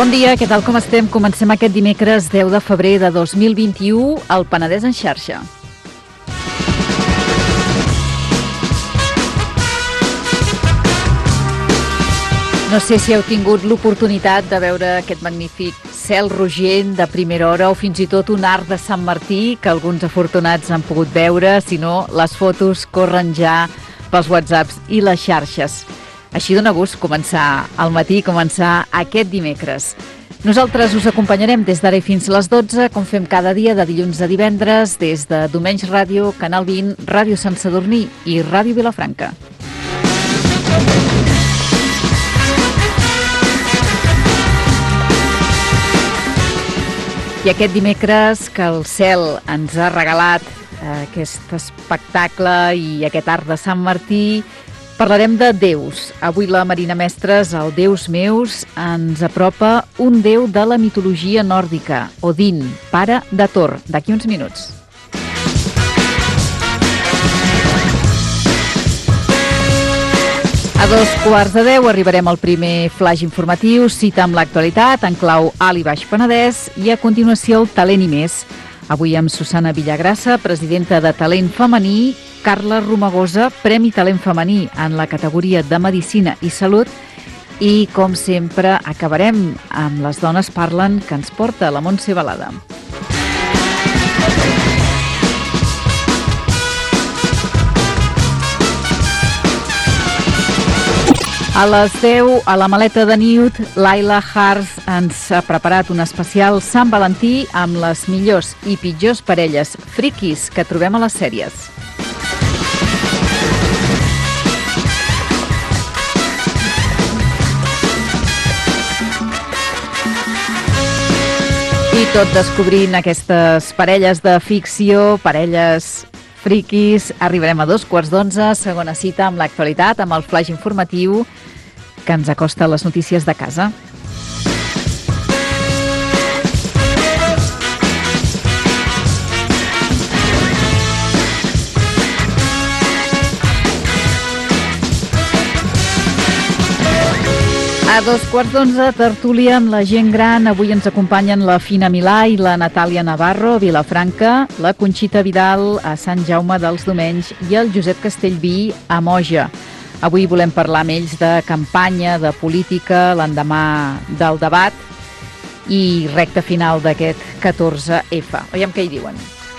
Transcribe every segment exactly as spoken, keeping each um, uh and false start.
Bon dia, què tal, com estem? Comencem aquest dimecres deu de febrer de dos mil vint-i-u al Penedès en xarxa. No sé si heu tingut l'oportunitat de veure aquest magnífic cel rogent de primera hora o fins i tot un arc de Sant Martí que alguns afortunats han pogut veure, si no, les fotos corren ja pels whatsapps i les xarxes. Així dona gust començar al matí, començar aquest dimecres. Nosaltres us acompanyarem des d'ara i fins a les dotze, com fem cada dia de dilluns a divendres, des de Domenys Ràdio, Canal vint, Ràdio Sant Sadurní i Ràdio Vilafranca. I aquest dimecres que el cel ens ha regalat eh, aquest espectacle i aquest arc de Sant Martí, parlarem de déus. Avui la Marina Mestres, el Déus Meus, ens apropa un déu de la mitologia nòrdica, Odin, pare de Thor, d'aquí uns minuts. A dos quarts de deu arribarem al primer flash informatiu, cita amb l'actualitat en clau Alt i Baix Penedès, i a continuació el Talent i més. Avui amb Susana Villagrassa, presidenta de Talent Femení, Carla Romagosa, Premi Talent Femení en la categoria de Medicina i Salut, i, com sempre, acabarem amb Les dones parlen, que ens porta la Montse Balada. A les deu, a la maleta de Newt, Laila Hars ens ha preparat un especial Sant Valentí amb les millors i pitjors parelles friquis que trobem a les sèries. I tot descobrint aquestes parelles de ficció, parelles friquis, arribarem a dos quarts d'onze, segona cita amb l'actualitat, amb el flash informatiu que ens acosta les notícies de casa. A dos quarts d'onze, tertúlia amb la gent gran. Avui ens acompanyen la Fina Milà i la Natàlia Navarro a Vilafranca, la Conxita Vidal a Sant Jaume dels Domenys i el Josep Castellví a Moja. Avui volem parlar amb ells de campanya, de política, l'endemà del debat i recta final d'aquest catorze efa. Veiem què hi diuen.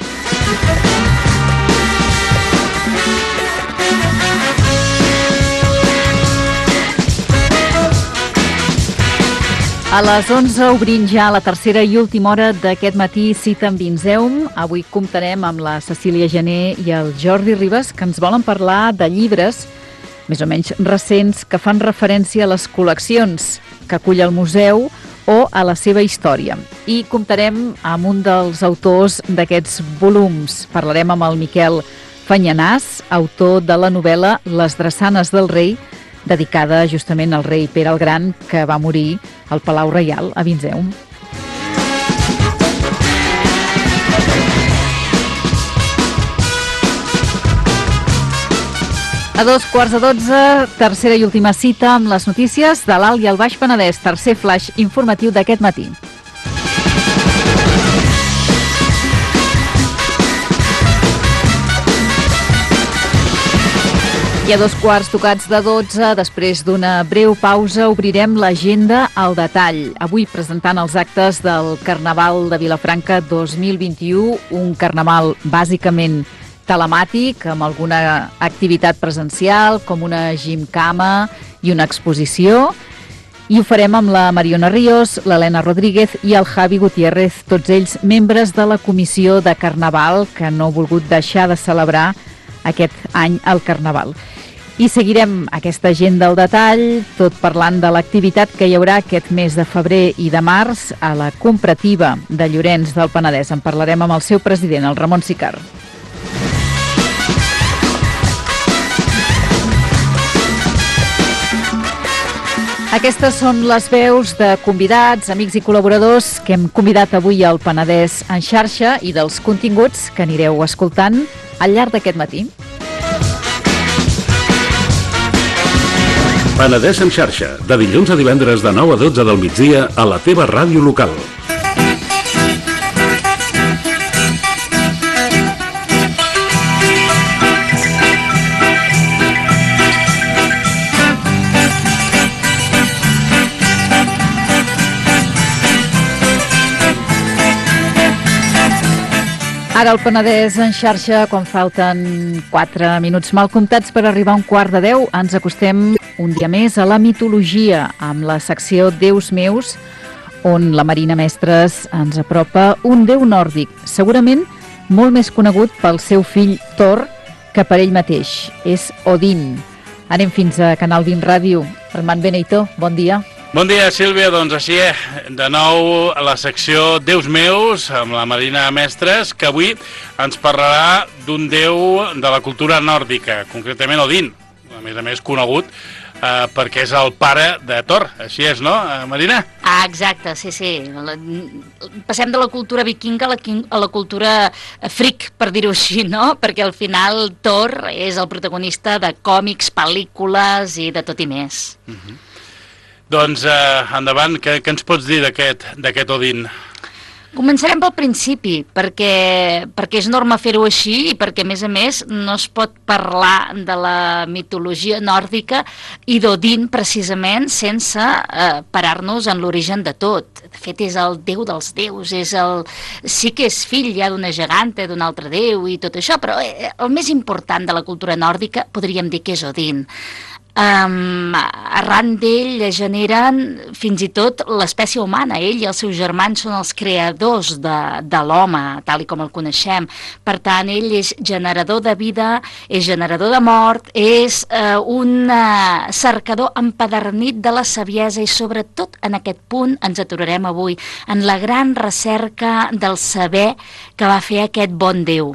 A les onze obrim ja la tercera i última hora d'aquest matí, cita amb Vinzeum. Avui comptarem amb la Cecília Gené i el Jordi Ribas, que ens volen parlar de llibres més o menys recents que fan referència a les col·leccions que acull el museu o a la seva història. I comptarem amb un dels autors d'aquests volums. Parlarem amb el Miquel Fanyanàs, autor de la novel·la Les drassanes del rei, dedicada justament al rei Pere el Gran, que va morir al Palau Reial a Vinzeum. A dos quarts de dotze, tercera i última cita amb les notícies de l'Alt i el Baix Penedès, tercer flash informatiu d'aquest matí. I a dos quarts tocats de dotze, després d'una breu pausa, obrirem l'agenda al detall. Avui presentant els actes del Carnaval de Vilafranca dos mil vint-i-u, un carnaval bàsicament telemàtic, amb alguna activitat presencial, com una gimcama i una exposició. I ho farem amb la Mariona Ríos, l'Helena Rodríguez i el Javi Gutiérrez, tots ells membres de la comissió de Carnaval, que no ha volgut deixar de celebrar aquest any el Carnaval. I seguirem aquesta agenda al detall, tot parlant de l'activitat que hi haurà aquest mes de febrer i de març a la Comparativa de Llorenç del Penedès. En parlarem amb el seu president, el Ramon Sicar. Aquestes són les veus de convidats, amics i col·laboradors que hem convidat avui al Penedès en xarxa i dels continguts que anireu escoltant al llarg d'aquest matí. Penedès en xarxa, de dilluns a divendres de nou a dotze del migdia a la teva ràdio local. Ara el Penedès en xarxa, quan falten quatre minuts mal comptats per arribar a un quart de deu, ens acostem un dia més a la mitologia, amb la secció Déus meus, on la Marina Mestres ens apropa un déu nòrdic, segurament molt més conegut pel seu fill Thor que per ell mateix. És Odin. Anem fins a Canal vint Ràdio. Armand Benito, bon dia. Bon dia, Sílvia. Doncs així, de nou a la secció Déus meus, amb la Marina Mestres, que avui ens parlarà d'un déu de la cultura nòrdica, concretament Odin, a més a més conegut eh, perquè és el pare de Thor. Així és, no, Marina? Ah, exacte, sí, sí. La, passem de la cultura vikinga a la, a la cultura freak, per dir-ho així, no? Perquè al final Thor és el protagonista de còmics, pel·lícules i de tot i més. Uh-huh. Doncs eh, endavant, què, què ens pots dir d'aquest Odin? Començarem pel principi, perquè, perquè és norma fer-ho així i perquè, a més a més, no es pot parlar de la mitologia nòrdica i d'Odin, precisament, sense eh, parar-nos en l'origen de tot. De fet, és el déu dels déus, és el... sí que és fill ja d'una geganta, d'un altre déu i tot això, però eh, el més important de la cultura nòrdica podríem dir que és Odin. Um, arran d'ell generen fins i tot l'espècie humana. Ell i els seus germans són els creadors de, de l'home, tal i com el coneixem. Per tant, ell és generador de vida, és generador de mort, és uh, un uh, cercador empadernit de la saviesa i sobretot en aquest punt ens aturarem avui, en la gran recerca del saber que va fer aquest bon Déu.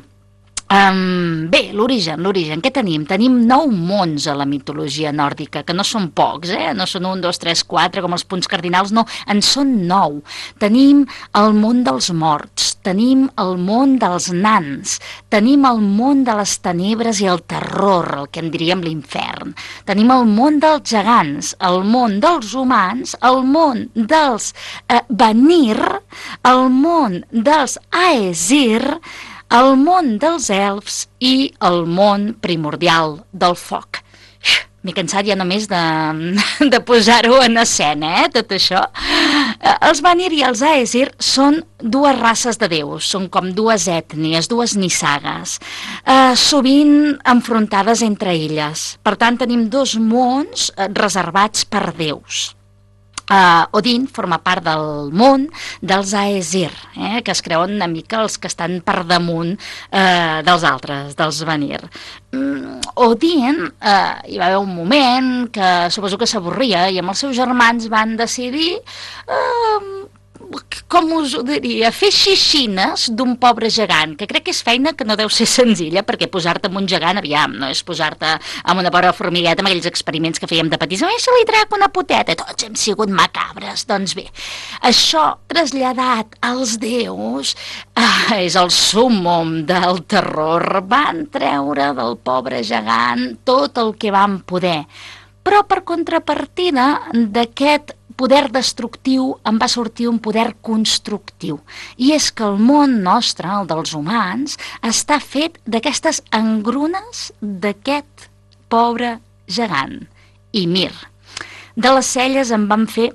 Um, bé, l'origen, l'origen, què tenim? Tenim nou mons a la mitologia nòrdica, que no són pocs, eh? No són un, dos, tres, quatre, com els punts cardinals, no, en són nou. Tenim el món dels morts, tenim el món dels nans, tenim el món de les tenebres i el terror, el que en diríem l'infern. Tenim el món dels gegants, el món dels humans, el món dels eh, Vanir, el món dels Aesir, el món dels elfs i el món primordial del foc. M'he cansat ja només de, de posar-ho en escena, eh, tot això. Els Vanir i els Aesir són dues races de déus, són com dues ètnies, dues nissagues, eh, sovint enfrontades entre elles. Per tant, tenim dos mons reservats per déus. Uh, Odin forma part del món dels Aesir, eh, que es creuen una mica els que estan per damunt uh, dels altres, dels Vanir. Um, Odin, uh, hi va haver un moment que suposo que s'avorria i amb els seus germans van decidir... Uh, com us ho diria, fer xixines d'un pobre gegant, que crec que és feina que no deu ser senzilla, perquè posar-te amb un gegant, aviam, no és posar-te amb una pobra formigueta, amb aquells experiments que fèiem de petits, no, se li trec una poteta, tots hem sigut macabres. Doncs bé, això traslladat als déus ah, és el súmmum del terror. Van treure del pobre gegant tot el que van poder, però per contrapartida d'aquest poder destructiu en va sortir un poder constructiu. I és que el món nostre, el dels humans, està fet d'aquestes engrunes d'aquest pobre gegant, Ymir. De les celles en van fer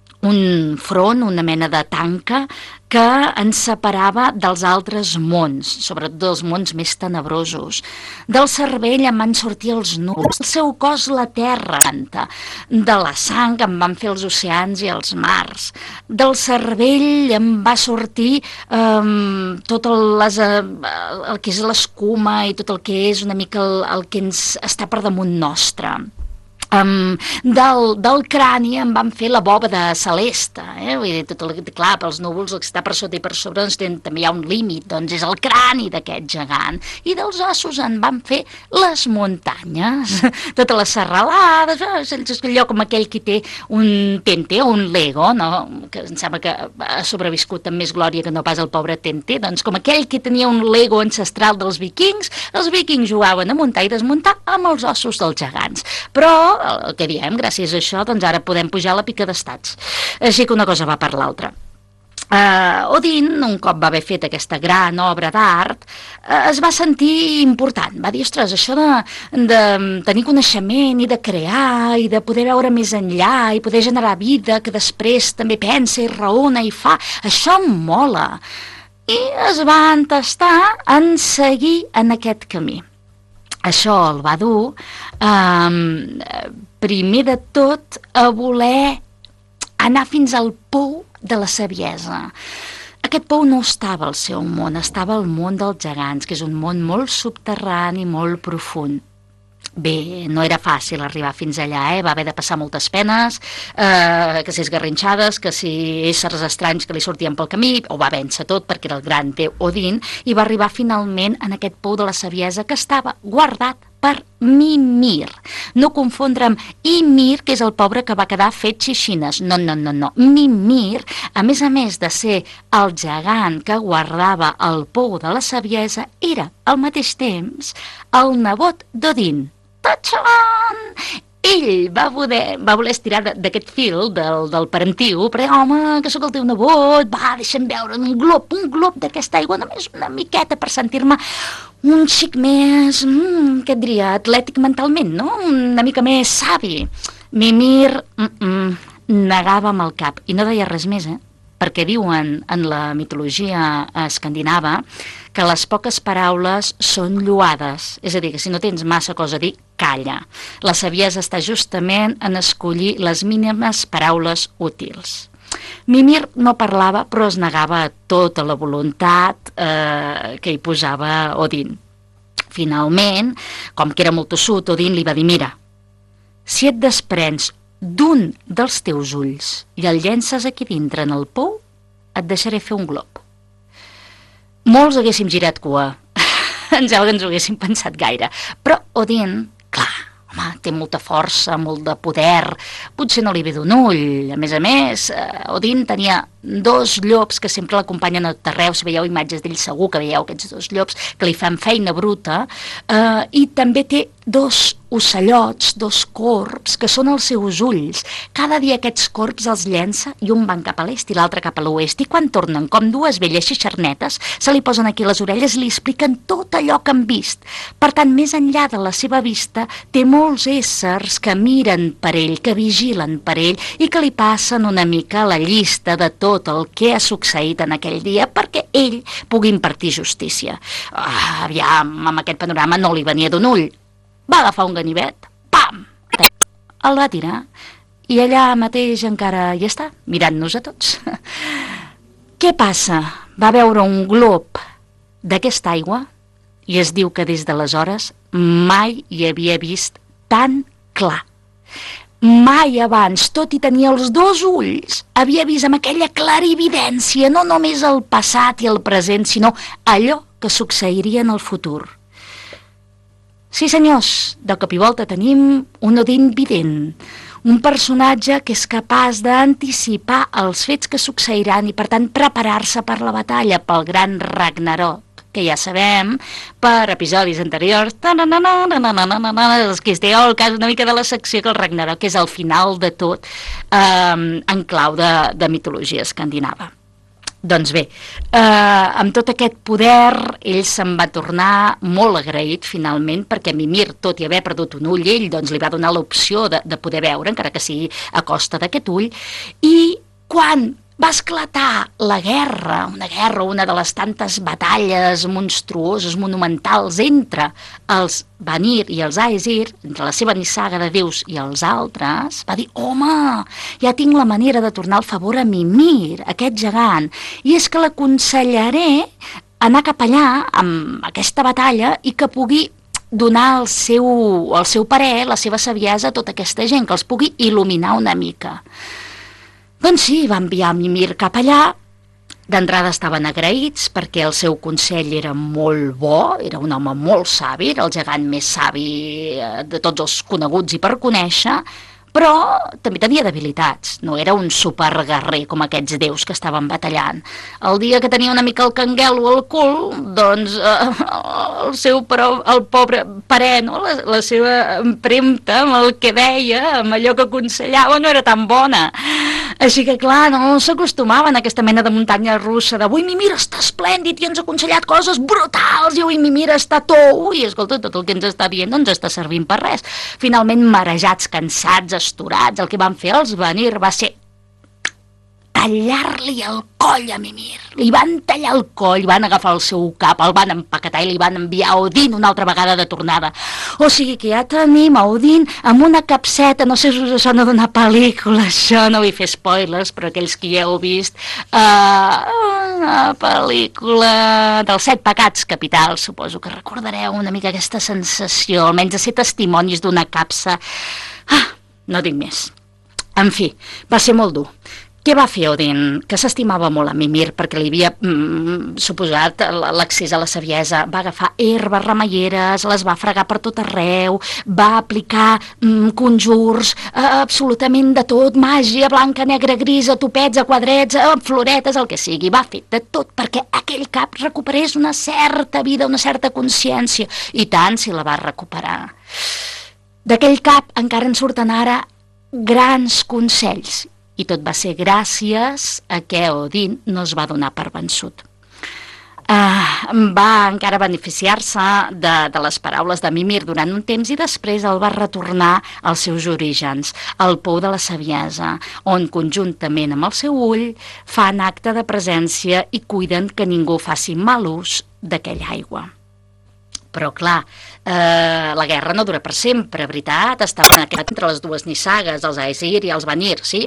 un front, una mena de tanca, que ens separava dels altres mons, sobretot dels mons més tenebrosos. Del cervell en van sortir els núvols, del seu cos la terra, de la sang en van fer els oceans i els mars. Del cervell en va sortir eh, tot el, les, el que és l'escuma i tot el que és una mica el, el que ens està per damunt nostre. Um, del, del crani en van fer la bòveda celeste, eh? Vull dir, tot el, clar, pels núvols el que està per sota i per sobre doncs, també hi ha un límit, doncs és el crani d'aquest gegant. I dels ossos en van fer les muntanyes, totes les serralades, és allò com aquell que té un Tente o un Lego, no? Que em sembla que ha sobreviscut amb més glòria que no pas el pobre Tente, doncs com aquell que tenia un Lego ancestral dels vikings, els vikings jugaven a muntar i desmuntar amb els ossos dels gegants. Però el que diem, gràcies a això, doncs ara podem pujar a la pica d'estats. Així que una cosa va per l'altra. Uh, Odin, un cop va haver fet aquesta gran obra d'art, uh, es va sentir important. Va dir, ostres, això de, de tenir coneixement i de crear i de poder veure més enllà i poder generar vida que després també pensa i raona i fa, això em mola. I es va entestar en seguir en aquest camí. Això el va dur, um, primer de tot, a voler anar fins al pou de la saviesa. Aquest pou no estava al seu món, estava al món dels gegants, que és un món molt subterrani, molt profund. Bé, no era fàcil arribar fins allà, eh? Va haver de passar moltes penes, eh, que si esgarrinxades, que si éssers estranys que li sortien pel camí, ho va vèncer tot perquè era el gran déu Odin, i va arribar finalment en aquest pou de la saviesa que estava guardat per Mimir. No confondre amb Ymir, que és el pobre que va quedar fet xixines. No, no, no, no. Mimir, a més a més de ser el gegant que guardava el pou de la saviesa, era al mateix temps el nebot d'Odin. Tachan! Ell va voler, va voler estirar d'aquest fil del, del parentiu, però home, que sóc el teu nebot, va, deixa'm veure un glob, un glob d'aquesta aigua, només una miqueta per sentir-me un xic més, mm, què et diria, atlètic mentalment, no? Una mica més savi. Mimir mm -mm, negava amb el cap i no deia res més, eh? Perquè diuen en la mitologia escandinava que les poques paraules són lloades, és a dir, que si no tens massa cosa a dir, calla. La saviesa està justament en escollir les mínimes paraules útils. Mimir no parlava, però es negava a tota la voluntat eh, que hi posava Odin. Finalment, com que era molt tossut, Odin li va dir, mira, si et desprens d'un dels teus ulls i el llences aquí dintre en el pou, et deixaré fer un glob. Molts haguéssim girat cua, em sembla que ens ho haguéssim pensat gaire, però Odin, clar, home, té molta força, molt de poder, potser no li ve d'un ull. A més a més, eh, Odin tenia dos llops que sempre l'acompanyen a tot arreu. Si veieu imatges d'ell segur que veieu aquests dos llops que li fan feina bruta, eh, i també té dos ocellots, dos corbs, que són els seus ulls. Cada dia aquests corbs els llença i un van cap a l'est i l'altre cap a l'oest, i quan tornen com dues velles xixarnetes se li posen aquí les orelles i li expliquen tot allò que han vist. Per tant, més enllà de la seva vista, té molts éssers que miren per ell, que vigilen per ell i que li passen una mica la llista de tot el que ha succeït en aquell dia perquè ell pugui impartir justícia. Ah, aviam, amb aquest panorama no li venia d'un ull. Va agafar un ganivet, pam, el va tirar, i allà mateix encara hi està, mirant-nos a tots. Què passa? Va veure un glob d'aquesta aigua i es diu que des d'aleshores mai hi havia vist tan clar. Mai abans, tot i tenir els dos ulls, havia vist amb aquella clarividència no només el passat i el present, sinó allò que succeiria en el futur. Sí, senyors, de cop i volta tenim un Odin vident, un personatge que és capaç d'anticipar els fets que succeiran i, per tant, preparar-se per la batalla, pel gran Ragnarok, que ja sabem, per episodis anteriors, els que esteu al cas una mica de la secció, que el Ragnarok és el final de tot, eh, en clau de, de mitologia escandinava. Doncs bé, eh, amb tot aquest poder, ell se'n va tornar molt agraït finalment, perquè Mimir, tot i haver perdut un ull, ell doncs, li va donar l'opció de, de poder veure, encara que sigui a costa d'aquest ull, i quan va esclatar la guerra, una guerra, una de les tantes batalles monstruoses, monumentals, entre els Vanir i els Aesir, entre la seva nissaga de déus i els altres, va dir, home, ja tinc la manera de tornar el favor a Mimir, aquest gegant, i és que l'aconsellaré anar cap allà amb aquesta batalla i que pugui donar el seu, el seu parer, la seva saviesa a tota aquesta gent, que els pugui il·luminar una mica. Doncs sí, va enviar Mimir cap allà. D'entrada estaven agraïts perquè el seu consell era molt bo, era un home molt savi, era el gegant més savi de tots els coneguts i per conèixer, però també tenia debilitats, no era un superguerrer com aquests déus que estaven batallant. El dia que tenia una mica el canguelo al cul, doncs eh, el seu però, el pobre parer, no? la, la seva empremta amb el que deia, amb allò que aconsellava, no era tan bona. Així que, clar, no s'acostumaven a aquesta mena de muntanya russa de ui, mi mira, està esplèndid i ens ha aconsellat coses brutals i ui, mi mira, està tou i escolta, tot el que ens està dient no ens està servint per res. Finalment, marejats, cansats, astorats, el que van fer els Vanir va ser tallar-li el coll a Mimir. Li van tallar el coll, van agafar el seu cap, el van empaquetar i li van enviar a Odin una altra vegada de tornada. O sigui que ja tenim a Odin amb una capseta, no sé si us sona d'una pel·lícula, això no vull fer spoilers, però aquells que ja heu vist, uh, una pel·lícula dels set pecats capitals, suposo que recordareu una mica aquesta sensació, almenys de ser testimonis d'una capsa. Ah, no dic més. En fi, va ser molt dur. Què va fer Odin? Que s'estimava molt a Mimir perquè li havia mm, suposat l'accés a la saviesa. Va agafar herbes remeieres, les va fregar per tot arreu, va aplicar mm, conjurs, eh, absolutament de tot, màgia, blanca, negra, grisa, topets, quadrets, eh, floretes, el que sigui. Va fer de tot perquè aquell cap recuperés una certa vida, una certa consciència. I tant si la va recuperar. D'aquell cap encara en surten ara grans consells. I tot va ser gràcies a que Odin no es va donar per vençut. Uh, va encara beneficiar-se de, de les paraules de Mimir durant un temps i després el va retornar als seus orígens, al pou de la saviesa, on conjuntament amb el seu ull fan acte de presència i cuiden que ningú faci mal ús d'aquella aigua. Però, clar, eh, la guerra no dura per sempre, veritat? Estaven entre les dues nissagues, els Aesir i els Vanir, sí?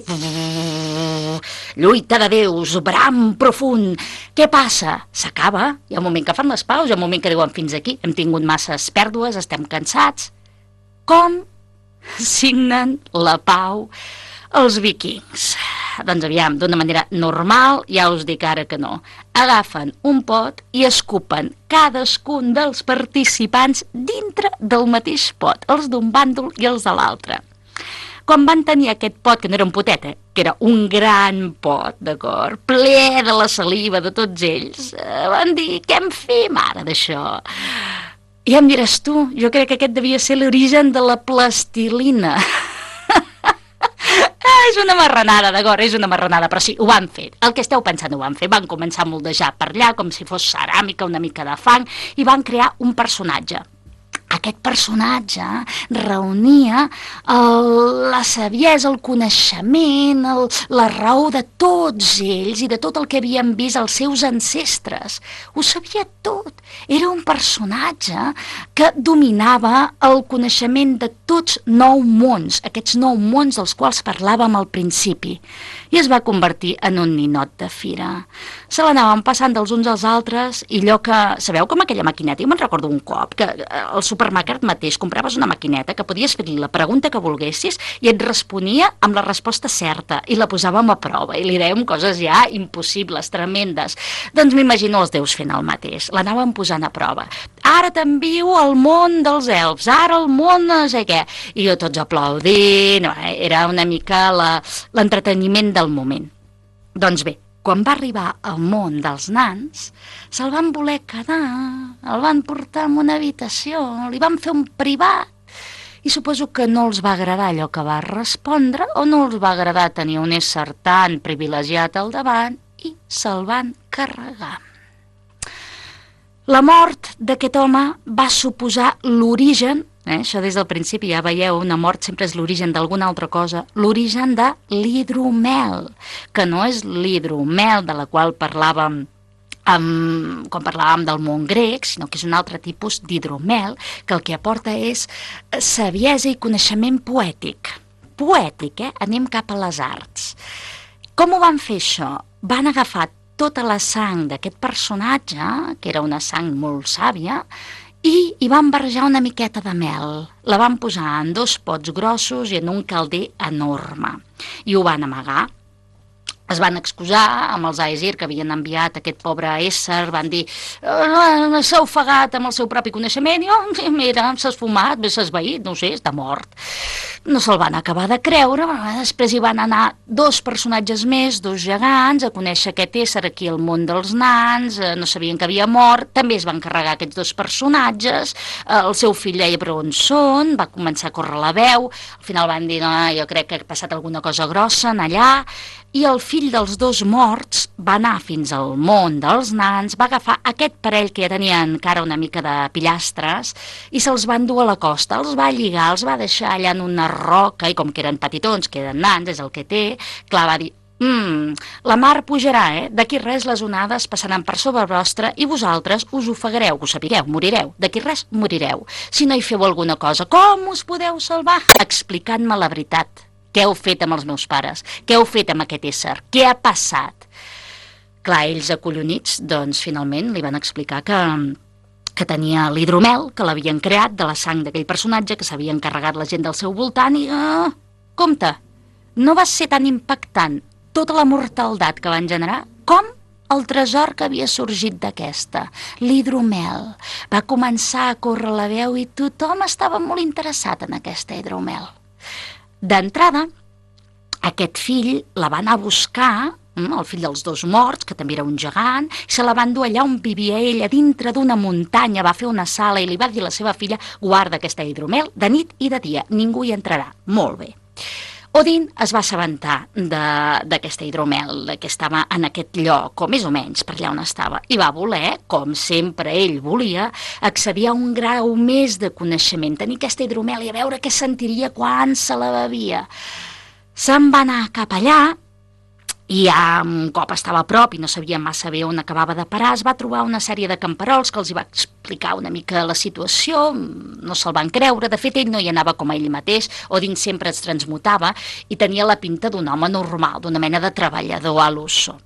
Lluita de déus, bram profund. Què passa? S'acaba. Hi ha un moment que fan les paus, hi ha un moment que diuen fins aquí, hem tingut masses pèrdues, estem cansats. Com signen la pau els vikings? Doncs aviam, d'una manera normal, ja us dic ara que no. Agafen un pot i escupen cadascun dels participants dintre del mateix pot, els d'un bàndol i els de l'altre. Quan van tenir aquest pot, que no era un potet, eh? Que era un gran pot, d'acord, ple de la saliva de tots ells, eh, van dir, què en fem ara d'això? I em diràs tu, jo crec que aquest devia ser l'origen de la plastilina. És una marranada, d'acord, és una marranada, però sí, ho van fer. El que esteu pensant ho van fer. Van començar a moldejar per allà com si fos ceràmica, una mica de fang, i van crear un personatge. Aquest personatge reunia el, la saviesa, el coneixement, el, la raó de tots ells i de tot el que havien vist els seus ancestres. Ho sabia tot. Era un personatge que dominava el coneixement de tots nou mons, aquests nou mons dels quals parlàvem al principi, i es va convertir en un ninot de fira. Se l'anaven passant dels uns als altres i allò que... Sabeu com aquella maquineta? Jo me'n recordo un cop que el supermercat mateix compraves una maquineta que podies fer-li la pregunta que volguessis i et responia amb la resposta certa i la posàvem a prova i li dèiem coses ja impossibles, tremendes. Doncs m'imagino els déus fent el mateix, l'anaven posant a prova. Ara t'envio al món dels elfs, ara al món no sé què, i jo tots aplaudint, era una mica l'entreteniment del moment. Doncs bé, quan va arribar al món dels nans, se'l van voler quedar, el van portar en una habitació, li van fer un privat, i suposo que no els va agradar allò que va respondre, o no els va agradar tenir un ésser tan privilegiat al davant, i se'l van carregar. La mort d'aquest home va suposar l'origen, eh, això des del principi ja veieu, una mort sempre és l'origen d'alguna altra cosa, l'origen de l'hidromel, que no és l'hidromel de la qual parlàvem Um, quan parlàvem del món grec, sinó que és un altre tipus d'hidromel que el que aporta és saviesa i coneixement poètic. Poètic, eh? Anem cap a les arts. Com ho van fer això? Van agafar tota la sang d'aquest personatge, que era una sang molt sàvia, i hi van barrejar una miqueta de mel. La van posar en dos pots grossos i en un calder enorme. I ho van amagar. es van excusar amb els Aesir que havien enviat aquest pobre ésser, van dir eh, s'ha ofegat amb el seu propi coneixement i oh, mira, s'ha esfumat, s'ha esvaït, no sé, està mort. No se'l van acabar de creure, després hi van anar dos personatges més, dos gegants, a conèixer aquest ésser aquí al món dels nans, no sabien que havia mort, també es van carregar aquests dos personatges, el seu fill deia però on són, va començar a córrer la veu, al final van dir no, jo crec que ha passat alguna cosa grossa en allà, i el fill dels dos morts va anar fins al món dels nans, va agafar aquest parell que ja tenien encara una mica de pillastres i se'ls va endur a la costa, els va lligar, els va deixar allà en una roca i com que eren petitons, que eren nans, és el que té, clar, va dir Mm, la mar pujarà, eh? D'aquí res les onades passaran per sobre vostre i vosaltres us ofegareu, us sapigueu, morireu. D'aquí res morireu. Si no hi feu alguna cosa, com us podeu salvar? Explicant-me la veritat. Què heu fet amb els meus pares? Què heu fet amb aquest ésser? Què ha passat? Clar, ells acollonits, doncs finalment li van explicar que, que tenia l'hidromel, que l'havien creat de la sang d'aquell personatge, que s'havia encarregat la gent del seu voltant i... Uh, compte, no va ser tan impactant tota la mortaldat que van generar com el tresor que havia sorgit d'aquesta, l'hidromel. Va començar a córrer la veu i tothom estava molt interessat en aquesta hidromel. D'entrada, aquest fill la va anar a buscar, el fill dels dos morts, que també era un gegant, i se la va endur allà on vivia ella, dintre d'una muntanya, va fer una sala i li va dir a la seva filla, guarda aquesta hidromel de nit i de dia, ningú hi entrarà. Molt bé. Odin es va assabentar d'aquesta hidromel, que estava en aquest lloc, o més o menys per allà on estava, i va voler, com sempre ell volia, accedir a un grau més de coneixement, tenir aquesta hidromel i a veure què sentiria quan se la bevia. Se'n va anar cap allà, i ja un cop estava a prop i no sabia massa bé on acabava de parar, es va trobar una sèrie de camperols que els hi va explicar una mica la situació, no se'l van creure, de fet ell no hi anava com a ell mateix, Odin sempre es transmutava i tenia la pinta d'un home normal, d'una mena de treballador a l'uso.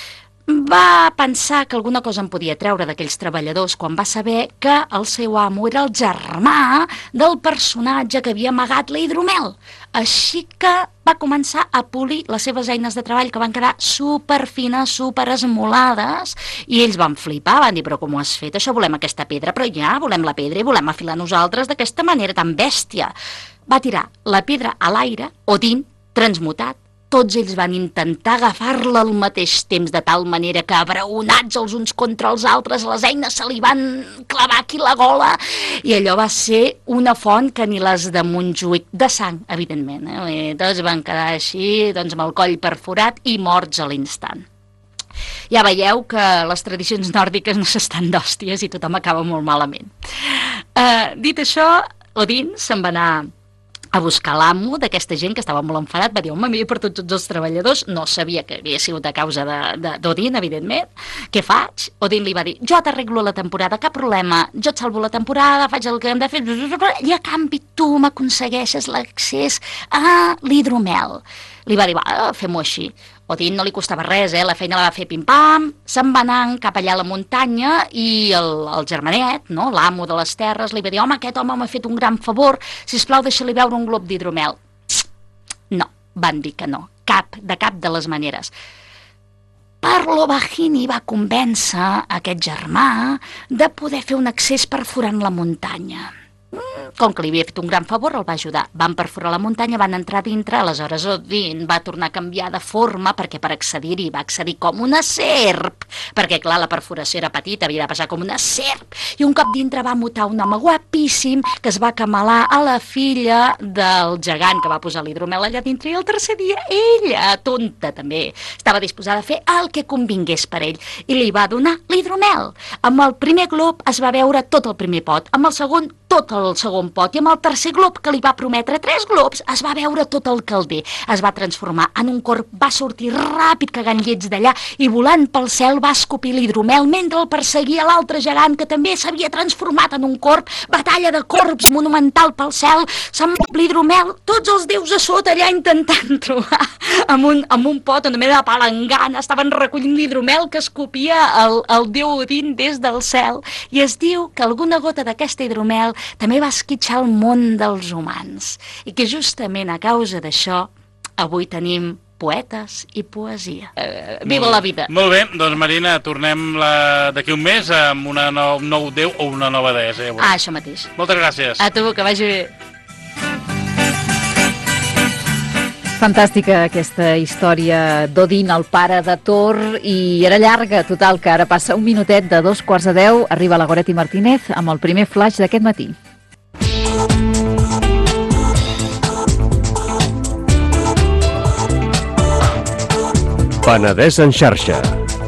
Va pensar que alguna cosa en podia treure d'aquells treballadors quan va saber que el seu amo era el germà del personatge que havia amagat la hidromel. Així que va començar a polir les seves eines de treball que van quedar superfines, superesmolades, i ells van flipar, van dir, però com ho has fet? Això volem aquesta pedra, però ja volem la pedra i volem afilar nosaltres d'aquesta manera tan bèstia. Va tirar la pedra a l'aire, Odin, transmutat. Tots ells van intentar agafar-la al mateix temps, de tal manera que, abraonats els uns contra els altres, les eines se li van clavar aquí la gola, i allò va ser una font que ni les de Montjuïc, de sang, evidentment. Eh? Tots van quedar així, doncs, amb el coll perforat i morts a l'instant. Ja veieu que les tradicions nòrdiques no s'estan d'hòsties i tothom acaba molt malament. Eh, dit això, Odin se'n va anar a buscar l'amo d'aquesta gent que estava molt enfadat, va dir, home, m'he perdut tots els treballadors, no sabia que havia sigut a causa d'Odin, evidentment, què faig? Odin li va dir, jo t'arreglo la temporada, cap problema, jo et salvo la temporada, faig el que hem de fer, i a canvi tu m'aconsegueixes l'accés a l'hidromel. Li va dir, va, fem-ho així. Odin no li costava res, eh? La feina la va fer pim-pam, se'n va anar cap allà a la muntanya i el, el germanet, no? L'amo de les terres, li va dir, home, aquest home m'ha fet un gran favor, sisplau, deixa-li veure un glob d'hidromel. No, van dir que no, cap, de cap de les maneres. Parlovagini va convèncer aquest germà de poder fer un accés perforant la muntanya. Com que li havia fet un gran favor, el va ajudar. Van perforar la muntanya, van entrar dintre, aleshores Odin va tornar a canviar de forma perquè per accedir-hi va accedir com una serp, perquè clar, la perforació era petita, havia de passar com una serp, i un cop dintre va mutar un home guapíssim que es va camalar a la filla del gegant que va posar l'hidromel allà dintre, i el tercer dia ella, tonta també, estava disposada a fer el que convingués per ell, i li va donar l'hidromel. Amb el primer glob es va veure tot el primer pot, amb el segon tot el segon pot, i amb el tercer glob que li va prometre tres globs es va veure tot el calder, es va transformar en un corp, va sortir ràpid cagant llets d'allà i volant pel cel va escopir l'hidromel mentre el perseguia l'altre gegant que també s'havia transformat en un corp, batalla de corps monumental pel cel, se'n l'hidromel, tots els déus a sota allà intentant trobar amb un, amb un pot, una mena de palangana, estaven recollint l'hidromel que escopia el, el déu Odin des del cel, i es diu que alguna gota d'aquesta hidromel també va esquitxar el món dels humans i que justament a causa d'això avui tenim poetes i poesia. Eh, viva la vida! Molt bé, doncs Marina, tornem d'aquí un mes amb una nou, un nou déu o una nova deessa. Ja ah, això mateix. Moltes gràcies. A tu, que vagi bé. Fantàstica aquesta història d'Odin, el pare de Thor, i era llarga, total, que ara passa un minutet de dos quarts de deu, arriba la Goretti Martínez amb el primer flash d'aquest matí. Penedès en xarxa.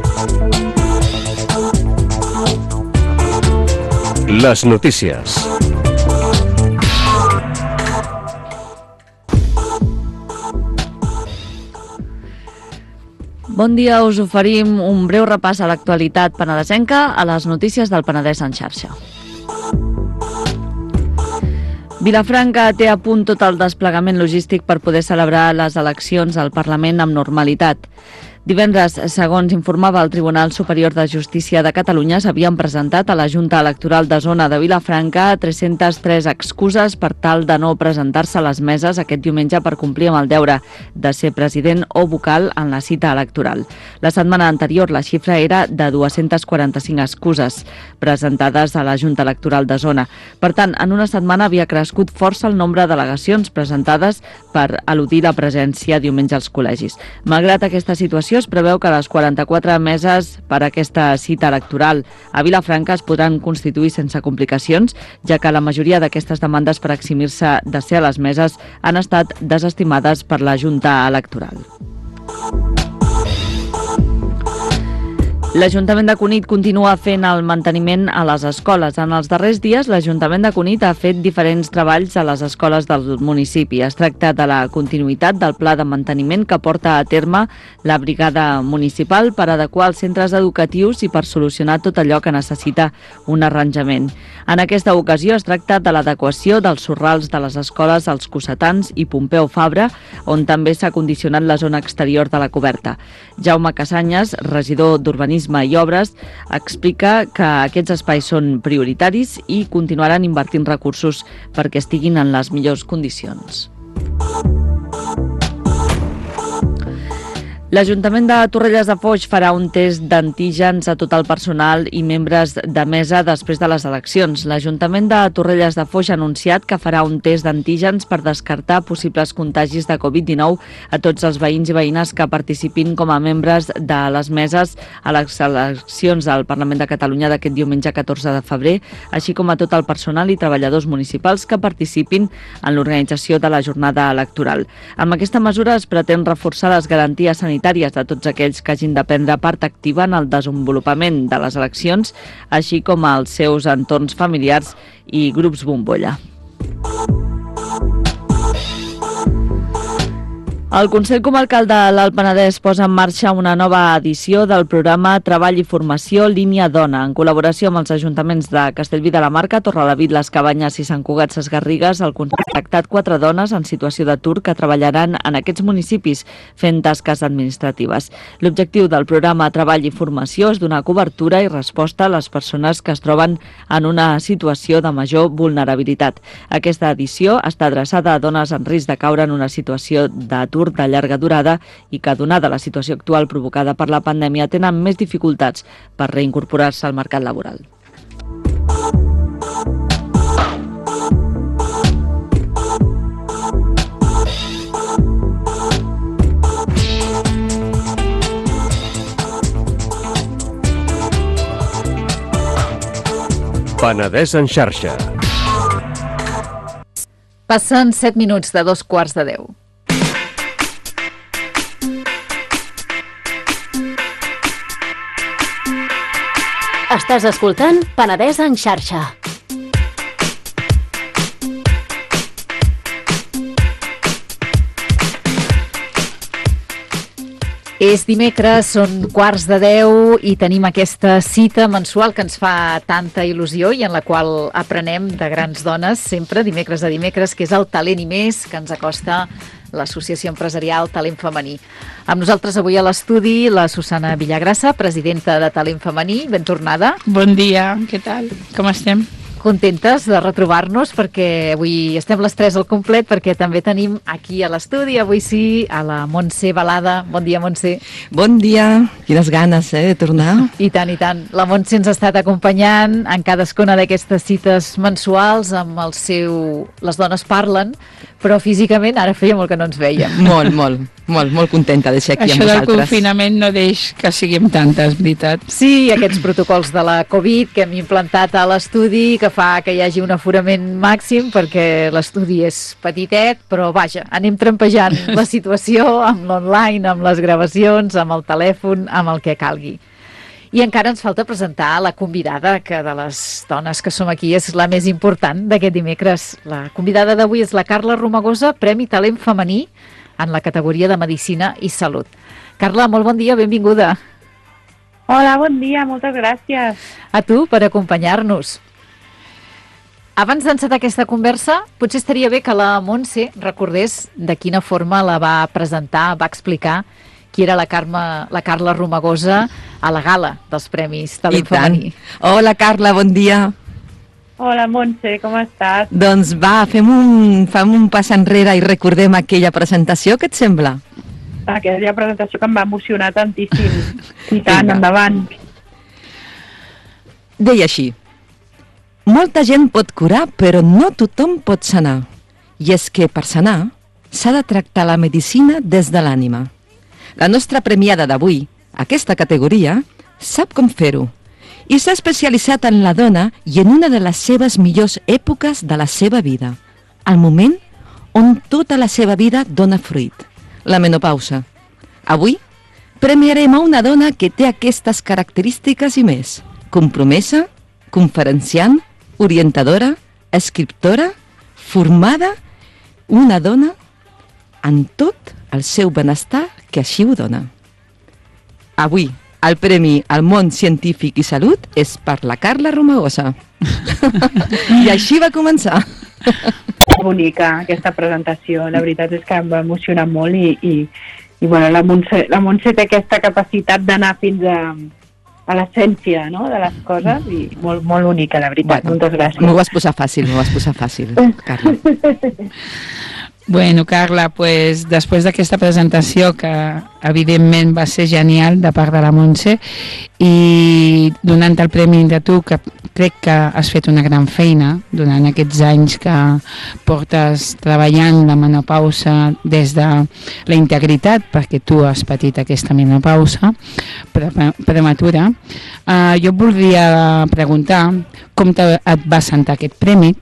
Les notícies. Bon dia, us oferim un breu repàs a l'actualitat penedesenca a les notícies del Penedès en xarxa. Vilafranca té a punt tot el desplegament logístic per poder celebrar les eleccions al Parlament amb normalitat. Divendres, segons informava el Tribunal Superior de Justícia de Catalunya, s'havien presentat a la Junta Electoral de Zona de Vilafranca tres-centes tres excuses per tal de no presentar-se a les meses aquest diumenge per complir amb el deure de ser president o vocal en la cita electoral. La setmana anterior la xifra era de dues-centes quaranta-cinc excuses presentades a la Junta Electoral de Zona. Per tant, en una setmana havia crescut força el nombre de al·legacions presentades per eludir la presència diumenge als col·legis. Malgrat aquesta situació, es preveu que les quaranta-quatre meses per a aquesta cita electoral a Vilafranca es podran constituir sense complicacions, ja que la majoria d'aquestes demandes per eximir-se de ser a les meses han estat desestimades per la Junta Electoral. L'Ajuntament de Cunit continua fent el manteniment a les escoles. En els darrers dies, l'Ajuntament de Cunit ha fet diferents treballs a les escoles del municipi. Es tracta de la continuïtat del pla de manteniment que porta a terme la brigada municipal per adequar els centres educatius i per solucionar tot allò que necessita un arranjament. En aquesta ocasió es tracta de l'adequació dels sorrals de les escoles als Cossetans i Pompeu Fabra, on també s'ha condicionat la zona exterior de la coberta. Jaume Casanyes, regidor d'Urbanisme i Obres, explica que aquests espais són prioritaris i continuaran invertint recursos perquè estiguin en les millors condicions. L'Ajuntament de Torrelles de Foix farà un test d'antígens a tot el personal i membres de mesa després de les eleccions. L'Ajuntament de Torrelles de Foix ha anunciat que farà un test d'antígens per descartar possibles contagis de covid dinou a tots els veïns i veïnes que participin com a membres de les meses a les eleccions al Parlament de Catalunya d'aquest diumenge catorze de febrer, així com a tot el personal i treballadors municipals que participin en l'organització de la jornada electoral. Amb aquesta mesura es pretén reforçar les garanties sanitàries de tots aquells que hagin de prendre part activa en el desenvolupament de les eleccions, així com als seus entorns familiars i grups bombolla. El Consell Comarcal de l'Alt Penedès posa en marxa una nova edició del programa Treball i Formació Línia Dona. En col·laboració amb els ajuntaments de Castellví de la Marca, Torrelavit, Les Cabanyes i Sant Cugat Sesgarrigues, el Consell ha contactat quatre dones en situació d'atur que treballaran en aquests municipis fent tasques administratives. L'objectiu del programa Treball i Formació és donar cobertura i resposta a les persones que es troben en una situació de major vulnerabilitat. Aquesta edició està adreçada a dones en risc de caure en una situació d'atur de llarga durada i que, donada la situació actual provocada per la pandèmia, tenen més dificultats per reincorporar-se al mercat laboral. Penedès en xarxa. Passen set minuts de dos quarts de deu. Estàs escoltant Penedès en xarxa. És dimecres, són quarts de deu i tenim aquesta cita mensual que ens fa tanta il·lusió i en la qual aprenem de grans dones sempre, dimecres a dimecres, que és el Talent i Més, que ens acosta l'Associació Empresarial Talent Femení. Amb nosaltres avui a l'estudi la Susana Villagrassa, presidenta de Talent Femení. Ben tornada. Bon dia, què tal? Com estem? Contentes de retrobar-nos perquè avui estem les tres al complet, perquè també tenim aquí a l'estudi, avui sí, a la Montse Balada. Bon dia, Montse. Bon dia. Quines ganes, eh, de tornar. I tant, i tant. La Montse ens ha estat acompanyant en cadascuna d'aquestes cites mensuals amb el seu... Les dones parlen, però físicament ara feia molt que no ens veiem. Molt, molt, molt, molt contenta de ser aquí Això amb vosaltres. Això del confinament no deix que siguem tantes, veritat. Sí, aquests protocols de la Covid que hem implantat a l'estudi, que fa que hi hagi un aforament màxim, perquè l'estudi és petitet, però vaja, anem trampejant la situació amb l'online, amb les gravacions, amb el telèfon, amb el que calgui. I encara ens falta presentar la convidada, que de les dones que som aquí és la més important d'aquest dimecres. La convidada d'avui és la Carla Romagosa, Premi Talent Femení en la categoria de Medicina i Salut. Carla, molt bon dia, benvinguda. Hola, bon dia, moltes gràcies. A tu per acompanyar-nos. Abans d'encetar aquesta conversa, potser estaria bé que la Montse recordés de quina forma la va presentar, va explicar qui era la, Carme, la Carla Romagosa a la gala dels Premis Talent Femení. Hola, Carla, bon dia. Hola, Montse, com estàs? Doncs va, fem un, fem un pas enrere i recordem aquella presentació, què et sembla? Aquella presentació que em va emocionar tantíssim. I tant, endavant. Deia així: molta gent pot curar, però no tothom pot sanar. I és que per sanar s'ha de tractar la medicina des de l'ànima. La nostra premiada d'avui, aquesta categoria, sap com fer-ho i s'ha especialitzat en la dona i en una de les seves millors èpoques de la seva vida, el moment on tota la seva vida dona fruit, la menopausa. Avui premiarem a una dona que té aquestes característiques i més: compromesa, conferenciant, orientadora, escriptora, formada, una dona en tot el seu benestar que així ho dona. Avui, el Premi al Món Científic i Salut és per la Carla Romagosa. I així va començar. Bonica, aquesta presentació. La veritat és que em va emocionar molt i, i, i bueno, la Montse, la Montse té aquesta capacitat d'anar fins a, a l'essència, no?, de les coses, i molt, molt única, la veritat. Bueno, moltes gràcies. M'ho vas posar fàcil, m'ho vas posar fàcil, Carla. Bueno, Carla, pues, després d'aquesta presentació, que evidentment va ser genial de part de la Montse, i donant el premi de tu, que crec que has fet una gran feina durant aquests anys que portes treballant la menopausa des de la integritat, perquè tu has patit aquesta menopausa prematura. Uh, jo voldria preguntar com te, et va sentar aquest premi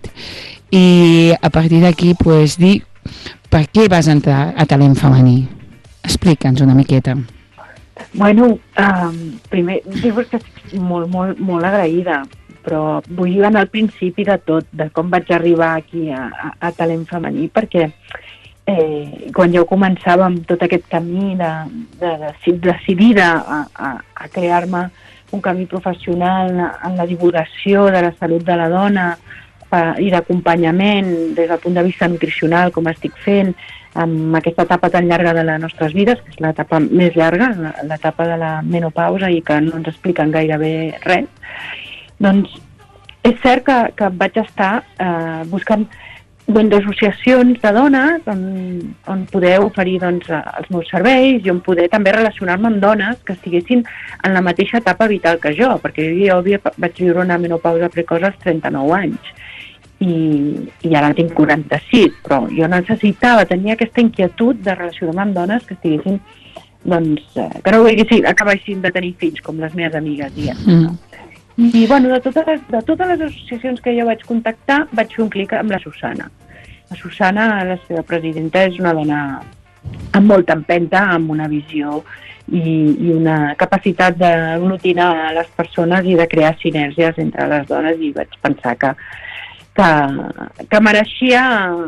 i a partir d'aquí pues, dir per què vas entrar a Talent Femení. Explica'ns una miqueta. Bueno, um, primer, dir que estic molt, molt, molt agraïda, però vull anar al principi de tot, de com vaig arribar aquí a, a, a Talent Femení, perquè eh, quan jo començava amb tot aquest camí de, de, de, decidida a, a, a crear-me un camí professional en la divulgació de la salut de la dona i d'acompanyament des del punt de vista nutricional, com estic fent amb aquesta etapa tan llarga de les nostres vides, que és l'etapa més llarga, l'etapa de la menopausa, i que no ens expliquen gairebé res, doncs és cert que, que vaig estar eh, buscant doncs, associacions de dones on, on poder oferir doncs, els meus serveis i on poder també relacionar-me amb dones que estiguessin en la mateixa etapa vital que jo, perquè jo vaig viure una menopausa precoç als trenta-nou anys. I, i ara tinc quaranta-sis, però jo necessitava, tenia aquesta inquietud de relacionar-me amb dones que estiguessin, doncs, eh, que no volguessin, acabessin de tenir fills, com les meves amigues, diguem. Mm. I, bueno, de totes, les, de totes les associacions que jo vaig contactar, vaig fer un clic amb la Susana. La Susana, la seva presidenta, és una dona amb molta empenta, amb una visió i, i una capacitat d'aglutinar les persones i de crear sinergies entre les dones, i vaig pensar que Que, que mereixia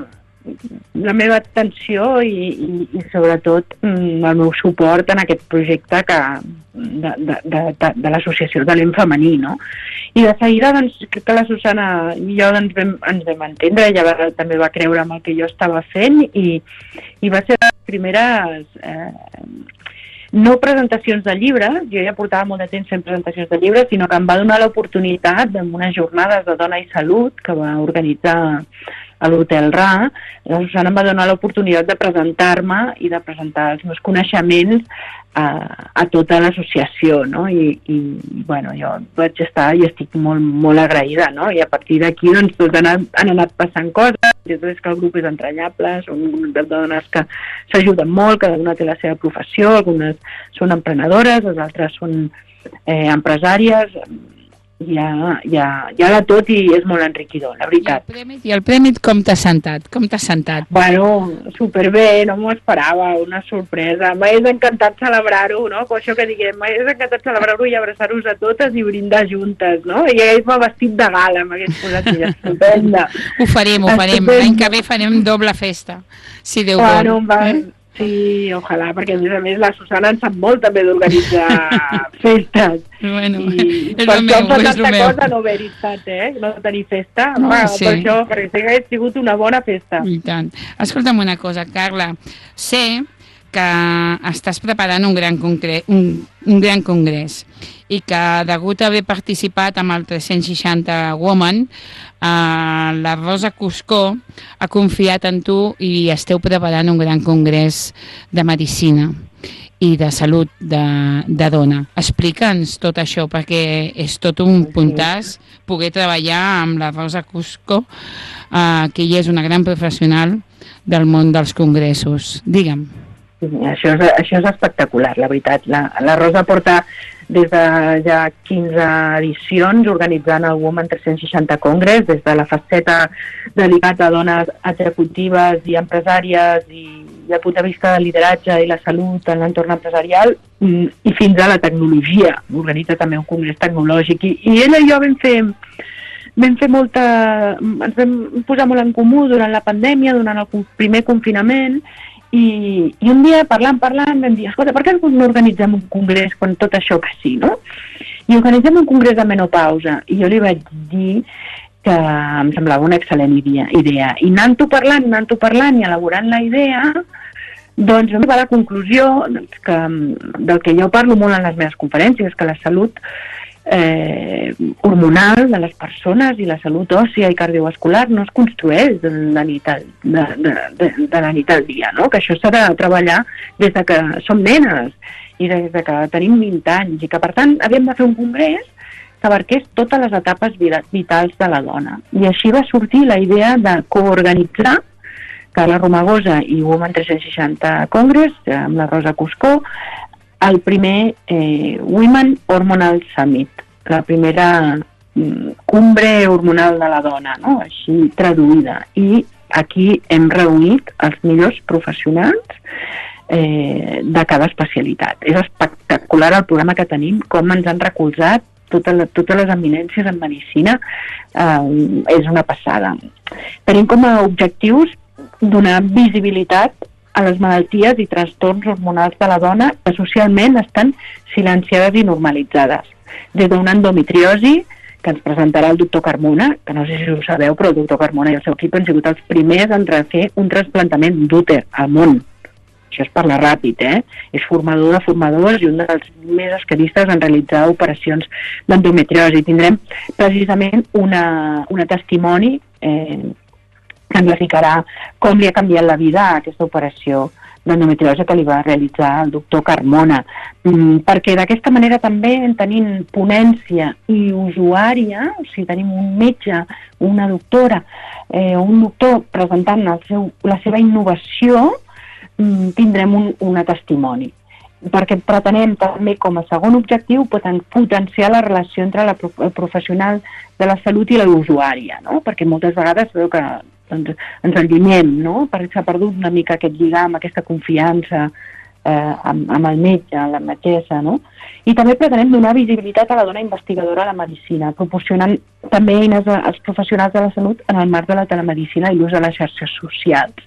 la meva atenció i, i, i sobretot el meu suport en aquest projecte que, de, de, de, de, de l'associació Talent Femení, no? I de seguida, doncs, crec que la Susana i jo doncs, vam, ens vam entendre, ella va, també va creure en el que jo estava fent, i, i va ser les primeres eh, no presentacions de llibres, jo ja portava molt de temps fent presentacions de llibres, sinó que em va donar l'oportunitat en unes jornades de Dona i Salut que va organitzar a l'Hotel Ra. La Susana em va donar l'oportunitat de presentar-me i de presentar els meus coneixements a, a tota l'associació, no? I, i bueno, jo vaig estar i estic molt, molt agraïda, no? I a partir d'aquí doncs, tot han, anat, han anat passant coses, i és que el grup és entranyable, són un grup de dones que s'ajuden molt, cada una té la seva professió, algunes són emprenedores, les altres són eh, empresàries, hi ha, hi, ha, hi ha de tot i és molt enriquidor, la veritat. I el premi, i el premi com t'ha sentat? Com t'ha sentat? Bueno, superbé, no m'ho esperava, una sorpresa. M'hagués encantat celebrar-ho, no? Com això que diguem, m'hagués encantat celebrar-ho i abraçar-vos a totes i brindar juntes, no? I hagués-me vestit de gala, m'hagués posat mira, estupenda. Ho farem, ho farem. L'any que ve farem doble festa, si Déu bueno, vol. Va... Eh? Sí, ojalà, perquè a més a més la Susana en sap molt també d'organitzar festes. Bueno, i és per el això meu, em fa és el tanta meu. cosa no haver-hi estat, eh? No tenir festa. No, Va, sí. Per això, perquè sé que hagués sigut una bona festa. I tant. Escolta'm una cosa, Carla. Sé que estàs preparant un gran, concre... un, un gran congrés i que degut a haver participat amb el tres-cents seixanta Women, eh, la Rosa Cuscó ha confiat en tu i esteu preparant un gran congrés de medicina i de salut de, de dona. Explica'ns tot això, perquè és tot un puntàs poder treballar amb la Rosa Cuscó, eh, que ella és una gran professional del món dels congressos. Digue'm. Això és, això és espectacular, la veritat. La, la Rosa porta des de ja quinze edicions organitzant el Women tres-cents seixanta Congress, des de la faceta dedicada a dones executives i empresàries i del punt de vista de lideratge i la salut en l'entorn empresarial i fins a la tecnologia. Organitza també un congrés tecnològic i, i ella i jo vam fer vam fer molta... ens vam posar molt en comú durant la pandèmia, durant el primer confinament. I, i un dia parlant, parlant, vam dir, escolta, per què no organitzem un congrés quan tot això passi, no? I organitzem un congrés de menopausa. I jo li vaig dir que em semblava una excel·lent idea. idea. I anant-ho parlant, anant-ho parlant i elaborant la idea, doncs vam arribar a la conclusió doncs, que, del que jo parlo molt en les meves conferències, que la salut eh, hormonal de les persones i la salut òssia i cardiovascular no es construeix de la nit al, de, de, de, de la nit al dia, no? Que això s'ha de treballar des de que som nenes i des de que tenim vint anys i que per tant havíem de fer un congrés que abarqués totes les etapes vitals de la dona. I així va sortir la idea de coorganitzar Carla Romagosa i Women tres-cents seixanta Congress amb la Rosa Cuscó el primer eh, Women Hormonal Summit, la primera mm, cumbre hormonal de la dona, no? Així traduïda. I aquí hem reunit els millors professionals eh, de cada especialitat. És espectacular el programa que tenim, com ens han recolzat totes les, totes les eminències en medicina, eh, és una passada. Tenim com a objectius donar visibilitat a les malalties i trastorns hormonals de la dona que socialment estan silenciades i normalitzades. Des d'una endometriosi, que ens presentarà el doctor Carmona, que no sé si ho sabeu, però el doctor Carmona i el seu equip han sigut els primers en fer un trasplantament d'úter al món. Això és parlar ràpid, eh? És formador de formadors i un dels més especialistes en realitzar operacions d'endometriosi. Tindrem precisament una, una testimoni eh, que ens explicarà com li ha canviat la vida a aquesta operació d'endometriosi que li va realitzar el doctor Carmona. Mm, perquè d'aquesta manera també tenim ponència i usuària, o sigui, tenim un metge, una doctora, eh, un doctor presentant el seu, la seva innovació, mm, tindrem un, una testimoni. Perquè pretenem també com a segon objectiu poten, potenciar la relació entre la, el professional de la salut i l'usuària, no? Perquè moltes vegades veu que doncs, ens allunyem, no? Perquè s'ha perdut una mica aquest lligam, aquesta confiança eh, amb, amb el metge, la metgessa, no? I també pretenem donar visibilitat a la dona investigadora a la medicina, proporcionant també eines als professionals de la salut en el marc de la telemedicina i l'ús de les xarxes socials.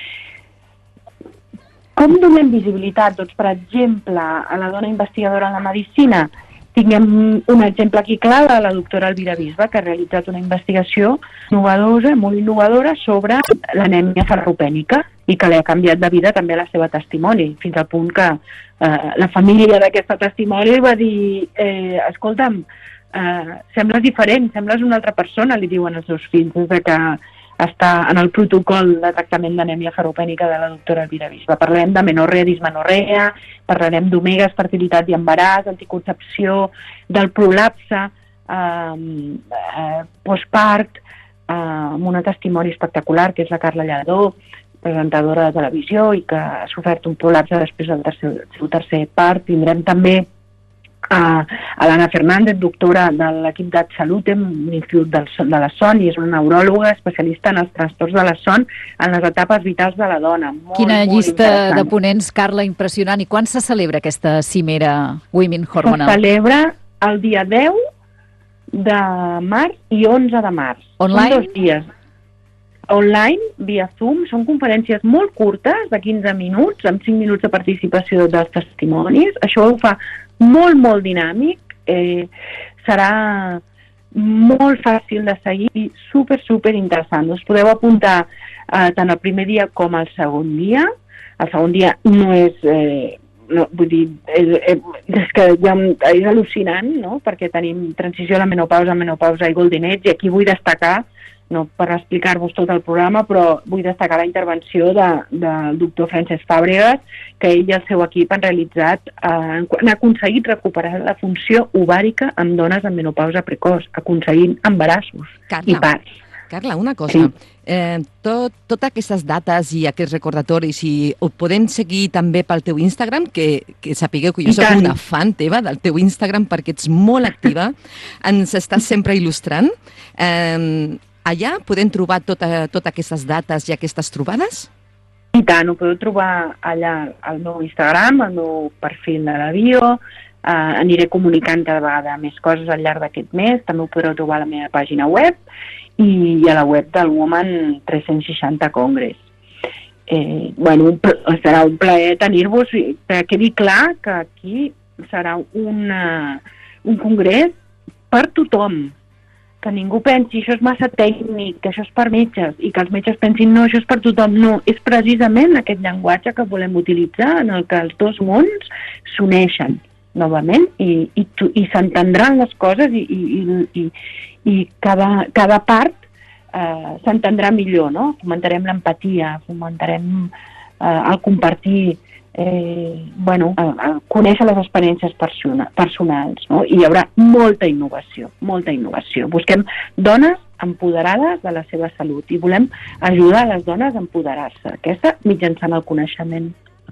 Com donem visibilitat? Doncs, per exemple, a la dona investigadora en la medicina, tinguem un exemple aquí clar de la doctora Elvira Bisba, que ha realitzat una investigació innovadora, molt innovadora, sobre l'anèmia ferropènica i que li ha canviat de vida també la seva testimoni, fins al punt que eh, la família d'aquesta testimoni va dir eh, escolta'm, eh, sembles diferent, sembles una altra persona, li diuen els seus fills, des de que està en el protocol de tractament d'anèmia ferropènica de la doctora Elvira Bisba. Parlarem de menorrea, dismenorrea, parlarem d'omegues, fertilitat i embaràs, anticoncepció, del prolapse, eh, eh, postpart, eh, amb una testimoni espectacular, que és la Carla Lladó, presentadora de televisió i que ha sofert un prolapse després del tercer, seu tercer part. Tindrem també a l'Anna Fernández, doctora de l'equip de Salut, l'Institut de la Son, i és una neuròloga especialista en els trastorns de la son en les etapes vitals de la dona. Molt, Quina molt llista de ponents, Carla, impressionant. I quan se celebra aquesta cimera Women Hormonal? Se celebra el dia deu de març i onze de març. Online? Són dos dies. Online, via Zoom, són conferències molt curtes, de quinze minuts, amb cinc minuts de participació dels testimonis. Això ho fa molt, molt dinàmic, eh, serà molt fàcil de seguir i super, super interessant. Us podeu apuntar eh, tant el primer dia com el segon dia. El segon dia no és... Eh, no, vull dir, és, és que ja és al·lucinant, no?, perquè tenim transició a la menopausa, menopausa i golden age, i aquí vull destacar, no per explicar-vos tot el programa, però vull destacar la intervenció de, del doctor Francesc Fàbregas, que ell i el seu equip han realitzat, eh, han aconseguit recuperar la funció ovàrica en dones en menopausa precoç, aconseguint embarassos Carla, i parts. Carla, una cosa. Sí. Eh, tot, totes aquestes dates i aquests recordatoris, i ho podem seguir també pel teu Instagram, que, que sapigueu que jo soc una fan teva del teu Instagram perquè ets molt activa, ens estàs sempre il·lustrant. Eh, Allà podem trobar tota, totes aquestes dates i aquestes trobades? I tant, ho podeu trobar allà al meu Instagram, al meu perfil de la bio, eh, aniré comunicant cada vegada més coses al llarg d'aquest mes, també ho podreu trobar a la meva pàgina web i a la web del Woman tres-cents seixanta Congress. Eh, bueno, serà un plaer tenir-vos, que quedi clar que aquí serà una, un congrés per tothom, que ningú pensi això és massa tècnic, que això és per metges, i que els metges pensin no, això és per tothom. No, és precisament aquest llenguatge que volem utilitzar en el que els dos mons s'uneixen novament i, i, i s'entendran les coses i, i, i, i cada, cada part eh, s'entendrà millor, no? Fomentarem l'empatia, fomentarem eh, el compartir, eh, bueno, a, a conèixer les experiències persona, personals, no? I hi haurà molta innovació, molta innovació. Busquem dones empoderades de la seva salut i volem ajudar a les dones a empoderar-se, aquesta mitjançant el coneixement.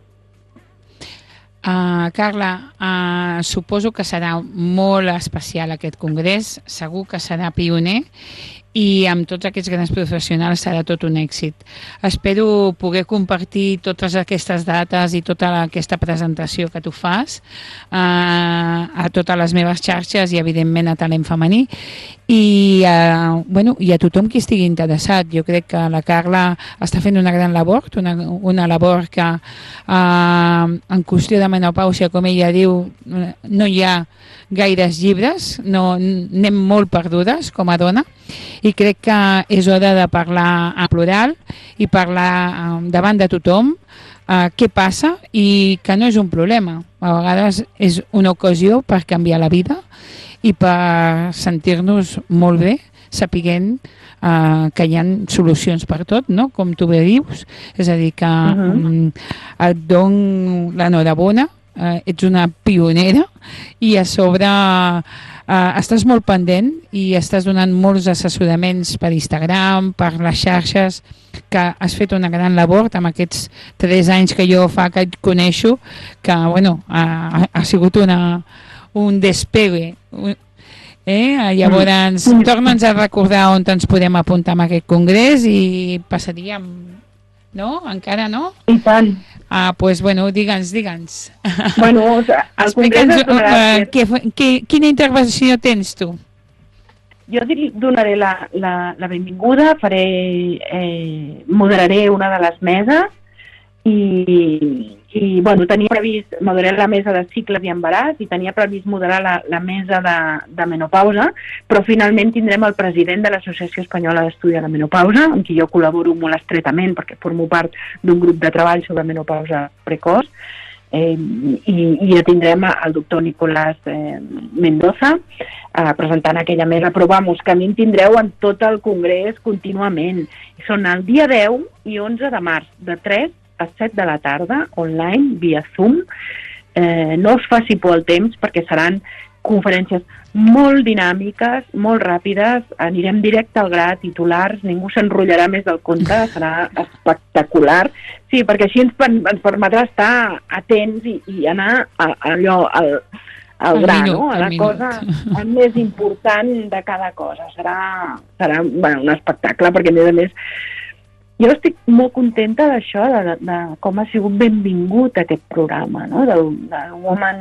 Uh, Carla, uh, suposo que serà molt especial aquest congrés, segur que serà pioner i amb tots aquests grans professionals serà tot un èxit. Espero poder compartir totes aquestes dates i tota aquesta presentació que tu fas uh, a totes les meves xarxes i evidentment a Talent Femení i, uh, bueno, i a tothom qui estigui interessat. Jo crec que la Carla està fent una gran labor, una, una labor que uh, en qüestió de menopàusia, com ella diu, no hi ha gaires llibres, no, anem molt perdudes com a dona i crec que és hora de parlar a plural i parlar um, davant de tothom uh, què passa i que no és un problema, a vegades és una ocasió per canviar la vida i per sentir-nos molt bé sapiguent uh, que hi ha solucions per tot, no? Com tu bé dius, és a dir que uh-huh. um, et dono l'enhorabona. Uh, ets una pionera i a sobre uh, estàs molt pendent i estàs donant molts assessoraments per Instagram, per les xarxes, que has fet una gran labor amb aquests tres anys que jo fa que et coneixo, que bueno, ha, ha sigut una, un despegue. Eh? Llavors, mm. torna'ns a recordar on ens podem apuntar a aquest congrés i passaríem, no? Encara no? I tant. Ah, pues bueno, digue'ns, digue'ns. Bueno, o sea, el congrés es donarà... Uh, que, que, quina intervenció tens tu? Jo donaré la, la, la benvinguda, faré, eh, moderaré una de les meses i, i bueno, tenia previst moderar la mesa de cicles i embaràs i tenia previst moderar la, la mesa de, de menopausa, però finalment tindrem el president de l'Associació Espanyola d'Estudi de la Menopausa, amb qui jo col·laboro molt estretament perquè formo part d'un grup de treball sobre menopausa precoç, eh, i, i ja tindrem el doctor Nicolás eh, Mendoza eh, presentant aquella mesa, però vamos, que a mi em tindreu en tot el congrés contínuament. Són el dia deu i onze de març, de tres a set de la tarda, online, via Zoom. Eh, no us faci por el temps, perquè seran conferències molt dinàmiques, molt ràpides, anirem directe al gra, titulars, ningú s'enrotllarà més del compte, serà espectacular. Sí, perquè així ens, ens permetrà estar atents i, i anar a, a allò, al, al gra, minut, no? A la cosa el més important de cada cosa. Serà, serà bueno, un espectacle, perquè a més a més jo estic molt contenta d'això, de, de, de com ha sigut benvingut aquest programa, no? Del, del Woman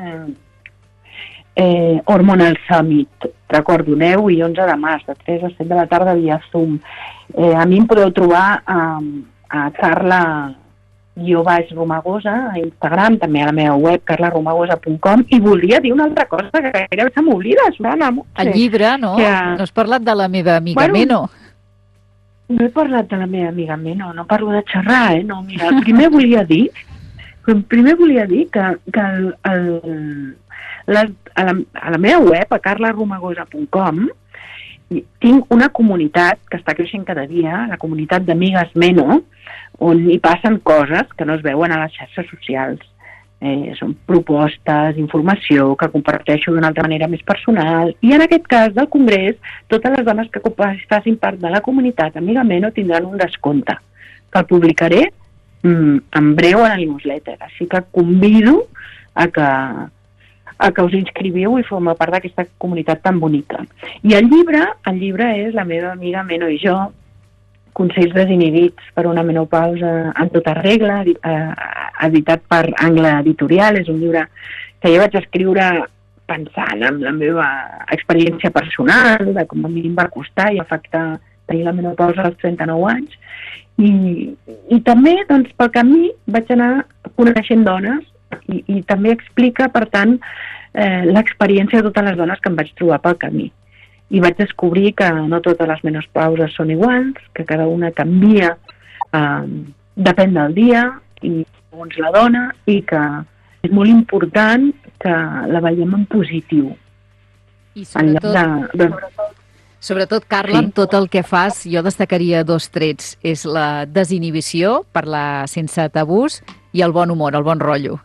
eh, Hormonal Summit. Recordo, deu i onze de març, de tres a set de la tarda via Zoom. Eh, a mi em podeu trobar a, a Carla guió baix Romagosa a Instagram, també a la meva web, carla romagosa punt com, i volia dir una altra cosa que gairebé se m'oblida, Susana. El llibre, no? Que... No has parlat de la meva amiga bueno, Meno. No he parlat de la meva amiga Meno, no parlo de xerrar, eh? No, mira, primer volia dir, primer volia dir que, que el, el, la, a, la, a la meva web, a carla romagosa punt com, tinc una comunitat que està creixent cada dia, la comunitat d'amigues Meno, on hi passen coses que no es veuen a les xarxes socials. Eh, són propostes, informació que comparteixo d'una altra manera més personal, i en aquest cas del Congrés totes les dones que facin part de la comunitat Amiga Meno tindran un descompte que el publicaré mm, en breu a la newsletter, així que convido a que, a que us inscriviu i formeu part d'aquesta comunitat tan bonica. I el llibre, el llibre és La meva amiga Meno i jo, consells desinhibits per una menopausa en tota regla, editat per Angle Editorial. És un llibre que jo vaig escriure pensant en la meva experiència personal, de com a mi em va costar i afectar tenir la menopausa als trenta-nou anys. I, i també, doncs, pel camí vaig anar coneixent dones i, i també explica, per tant, eh, l'experiència de totes les dones que em vaig trobar pel camí. I vaig descobrir que no totes les menopauses són iguals, que cada una canvia, eh, depèn del dia i segons la dona, i que és molt important que la veiem en positiu. I sobretot, de, de... sobretot Carla, sí. Amb tot el que fas, jo destacaria dos trets. És la desinhibició, parlar sense tabús, i el bon humor, el bon rotllo.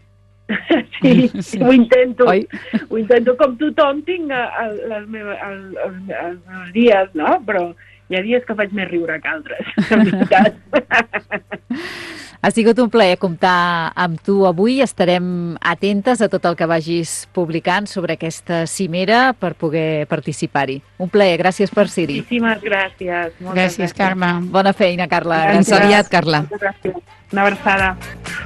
Sí, sí, ho intento. Oi? Ho intento com tothom, tinc el, les meves, el, el, els meus dies, no? Però hi ha dies que faig més riure que altres, en veritat. Ha sigut un plaer comptar amb tu avui. Estarem atentes a tot el que vagis publicant sobre aquesta cimera per poder participar-hi. Un plaer, gràcies per ser-hi. Moltíssimes gràcies. Moltes gràcies, gràcies, Carme. Bona feina, Carla. Gràcies. Gràcies. Aviat, Carla. Gràcies. Una abraçada.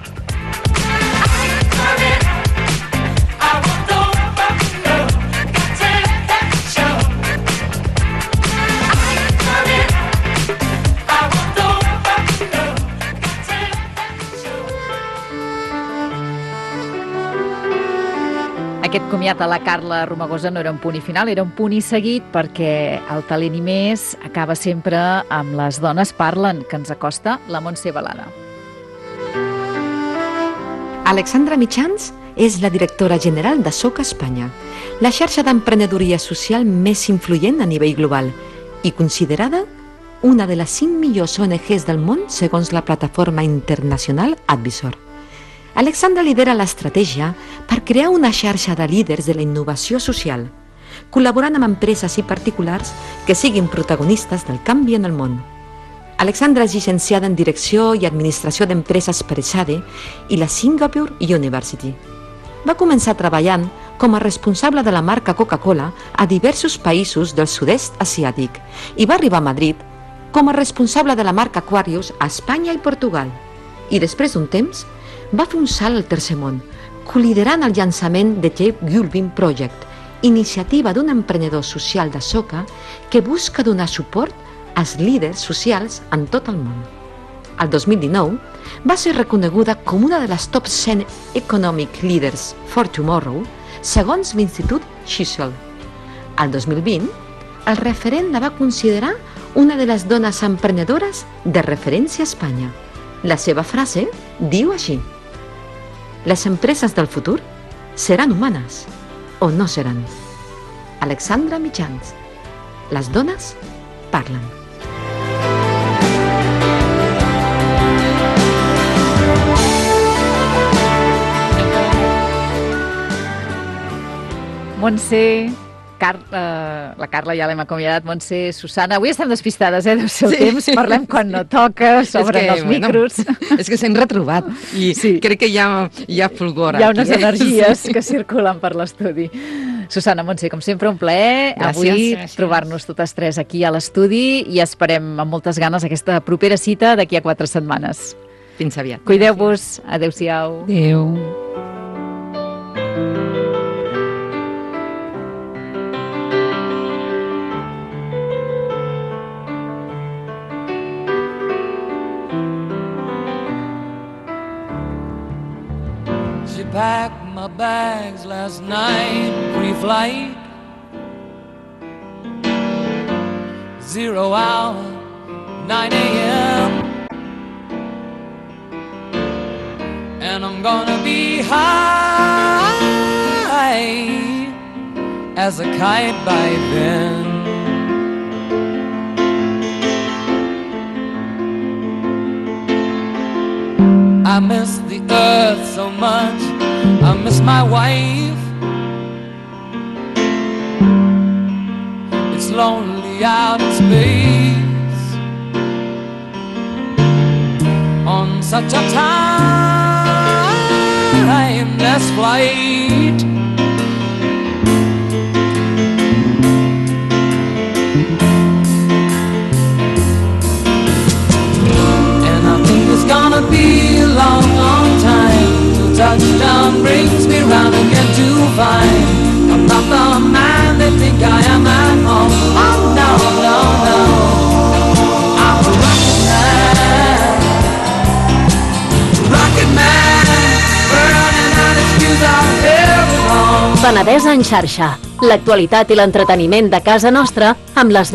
Aquest comiat a la Carla Romagosa no era un punt i final, era un punt i seguit, perquè el Talent i Més acaba sempre amb Les dones parlen, que ens acosta la Montse Balada. Alexandra Mitjans és la directora general de Soca Espanya, la xarxa d'emprenedoria social més influent a nivell global i considerada una de les cinc millors O N Ges del món segons la plataforma internacional Advisor. Alexandra lidera l'estratègia per crear una xarxa de líders de la innovació social, col·laborant amb empreses i particulars que siguin protagonistes del canvi en el món. Alexandra és llicenciada en Direcció i Administració d'Empreses per ESADE i la Singapore University. Va començar treballant com a responsable de la marca Coca-Cola a diversos països del sud-est asiàtic i va arribar a Madrid com a responsable de la marca Aquarius a Espanya i Portugal. I després d'un temps va fer un salt al tercer món, col·liderant el llançament de Jeff Gulbin Project, iniciativa d'un emprenedor social de Soca que busca donar suport als líders socials en tot el món. al dos mil dinou, va ser reconeguda com una de les top cent Economic Leaders for Tomorrow, segons l'Institut Shishel. Al dos mil vint, el referent la va considerar una de les dones emprenedores de referència a Espanya. La seva frase diu així: les empreses del futur seran humanes o no seran. Alexandra Mitjans. Les dones parlen. Montse, Car uh, la Carla ja l'hem acomiadat, Montse, Susana, avui estem despistades, eh, del seu Sí. temps, parlem quan no toca, s'obren els bueno, micros. És que s'hem retrobat i sí. crec que hi ha, hi ha fulgor Hi ha aquí, unes eh? energies Sí. que circulen per l'estudi. Susana, Montse, com sempre, un plaer Gràcies. avui Gràcies. trobar-nos totes tres aquí a l'estudi i esperem amb moltes ganes aquesta propera cita d'aquí a quatre setmanes. Fins aviat. Cuideu-vos, adeu-siau. Adéu. She packed my bags last night, pre-flight, zero hour, nine a.m. And I'm gonna be high as a kite by then. I miss the earth so much, I miss my wife. It's lonely out in space on such a timeless flight. And I think it's gonna be a long, long time till touchdown brings me round again to find I'm not the man they think I am at home. Oh no, no, no, I'm a rocket man, rocket man, burning out his fuse out here alone. Penedès en xarxa. L'actualitat i l'entreteniment de casa nostra amb les